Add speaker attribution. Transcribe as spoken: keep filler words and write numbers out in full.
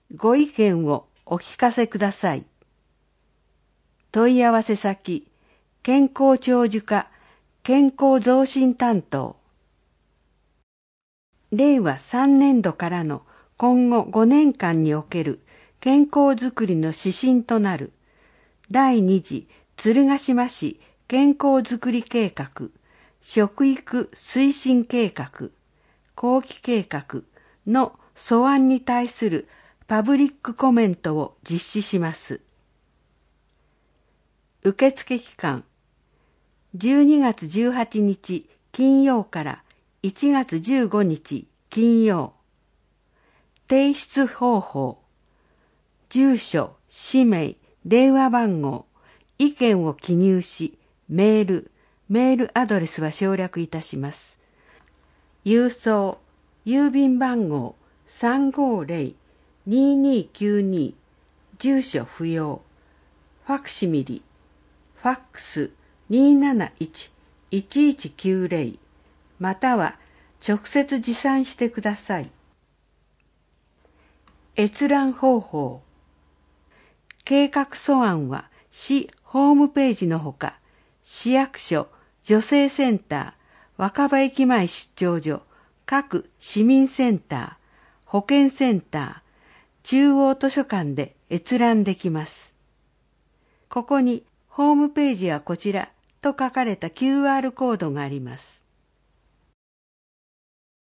Speaker 1: ご意見をお聞かせください。問い合わせ先、健康長寿課健康増進担当。れいわさんねんどからの今後ごねんかんにおける健康づくりの指針となるだいに次鶴ヶ島市健康づくり計画、食育推進計画、後期計画の素案に対するパブリックコメントを実施します。受付期間、じゅうにがつじゅうはちにち金曜からいちがつじゅうごにち金曜。提出方法、住所、氏名、電話番号、意見を記入し、メール、メールアドレスは省略いたします。郵送、郵便番号 さんごーぜろ にーにーきゅうに、住所不要。ファクシミリ、ファックス にーなないち いちいちきゅうぜろ または直接持参してください。閲覧方法、計画素案は市ホームページのほか、市役所、女性センター、若葉駅前出張所、各市民センター、保健センター、中央図書館で閲覧できます。ここにホームページはこちらと書かれた キューアール コードがあります。